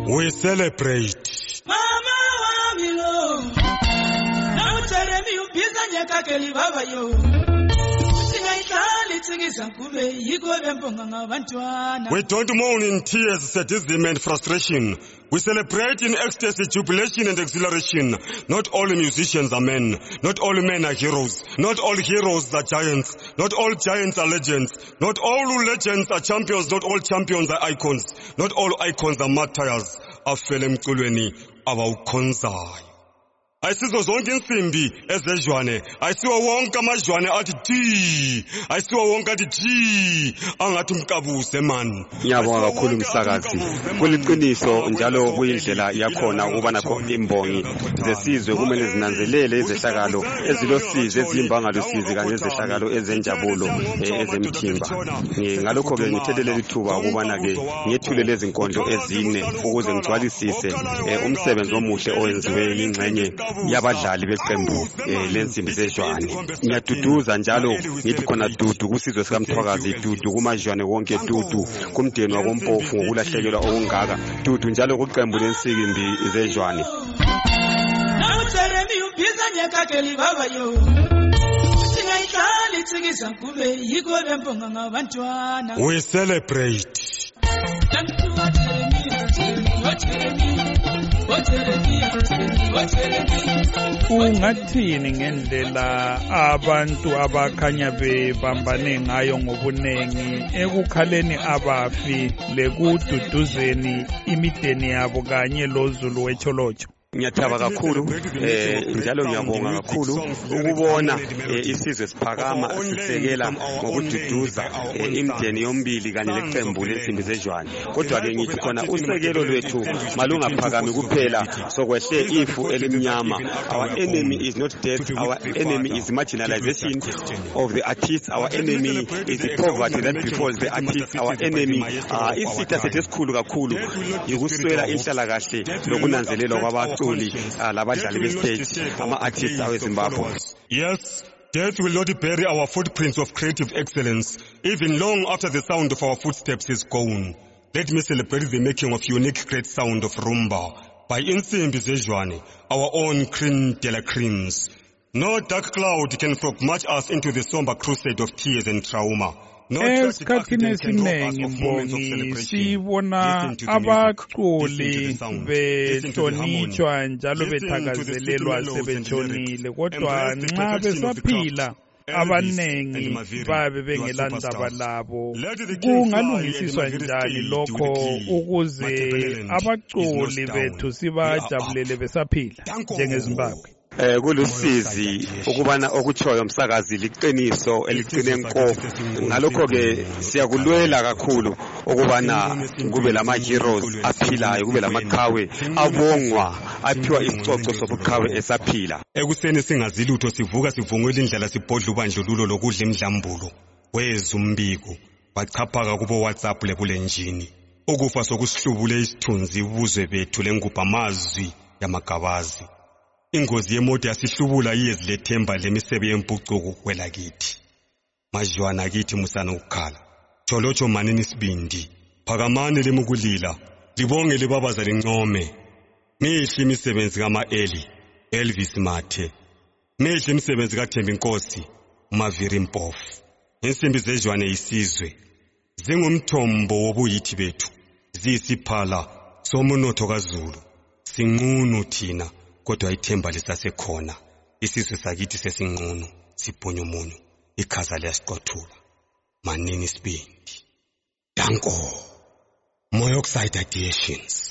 We celebrate. Mama wamilo, na uteremi ubiza nyakakeli baba yo. We don't mourn in tears, sadism and frustration. We celebrate in ecstasy, jubilation and exhilaration. Not all musicians are men. Not all men are heroes. Not all heroes are giants. Not all giants are legends. Not all legends are champions. Not all champions are icons. Not all icons are martyrs. Afele mculweni abawukhonzayo. Ayisizo zonke insimbi ezejwane, ayisiwo wonke amajwane athi thi, ayisiwo wonke athi thi, angathi umkabuse man. Ngiyabonga kakhulu umsakazi. Kuliqiniso njalo kuyindlela yakhona ukuba nakho imbongi zesizwe kumele zinanzelele izehlakalo ezilosizi ezimbangalosizi kanye nezehlakalo ezenjabulo ezemthimba. Ngalokho ke ngithelele ithuba ukubana ke ngethule lezi nkondlo ezine ukuze ngigcwalisise umsebenzi omuhle owenziwe ingxenye yabadlali beqembu lensimbi zejwane. Ngiyaduduza njalo ngithi khona dudu kusizwe sikaMthwakazi, dudu kumajwane wonke, dudu kumdeni wakoMpofu ngokulahlekelwa okungaka, dudu njalo kuqembu lensimbi zejwane. We celebrate. Ungathini ngendlela abantu abakhanya bebambane ngayo ngobunengi ekukhaleni abafi lekududuzeni imideni yabo kanye loZulu wecholocho? Ngiyathaba kakhulu njalo ngiyabonga kakhulu ukubona isizwe siphakama sisekela ngokududuza imideni yombili kanye leqembu lensimbi zejwane. Kodwa ke ngithi khona usekelo lwethu malungaphakami kuphela sokwehle ifu elimnyama. Our enemy is not death, our enemy is marginalization of the artists, our enemy is the poverty that befalls the artists, our enemy isitha sethu esikhulu kakhulu yikuswela inhlalakahle lokunanzelelwa kwabantu. Yes, death will not bury our footprints of creative excellence, even long after the sound of our footsteps is gone. Let me celebrate the making of unique great sound of rumba by Insimbi Zejwane, our own cream de la creams. No dark cloud can match us into the somber crusade of tears and trauma. Esikhathini esiningi mbongi sibona abaculi behlonitshwa njalo bethakazelelwa sebetshonile, kodwa nxa besaphila abanengi babe bengelandaba labo. Kungalungisiswa njani lokho ukuze abaculi bethu sibajabulele besaphila njengeZimbabwe? Kulusizi ukubana okutshoyo umsakazi liqiniso eliqine nko. Ngalokho ke siyakulwela kakhulu ukubana kube lama heroes aphilayo, kube lamaqhawe abongwa aphiwa isicoco sobuqhawe esaphila. Ekuseni singazilutho sivuka sivungela indlela sibhodla ubandlululo lokudla imdlambulo. Weza umbiko bachaphaka kubo WhatsApp lebulenjini. Ukufa sokusihlubule isithunzi ubuzwe bethu lengubha amazwi yamagabazi. Ingozi yemoto yasihlubula iyezilethemba lemisebe yempucuko kwela kithi. Majwana kithi musana ukukhala. Cholocho manini sibindi. Phakamani lemukulila. Libonge libabaza lincome. Mihle imisebenzi kama-Eli, Elvis Mathe. Mihle imisebenzi kaThembi Nkosi, uMaviri Mpofu. Insimbi zejwane isizwe. Zingumthombo wobuyithi bethu. Ziyisiphala somunotho kaZulu. Sinqunu thina. Kodwa ithemba lisasekhona. Isizwe sakithi sesinqunu, sibhunya umunyu, ikhaza liyasiqothula. Manini sibindi. Danko. Monoxide ideations.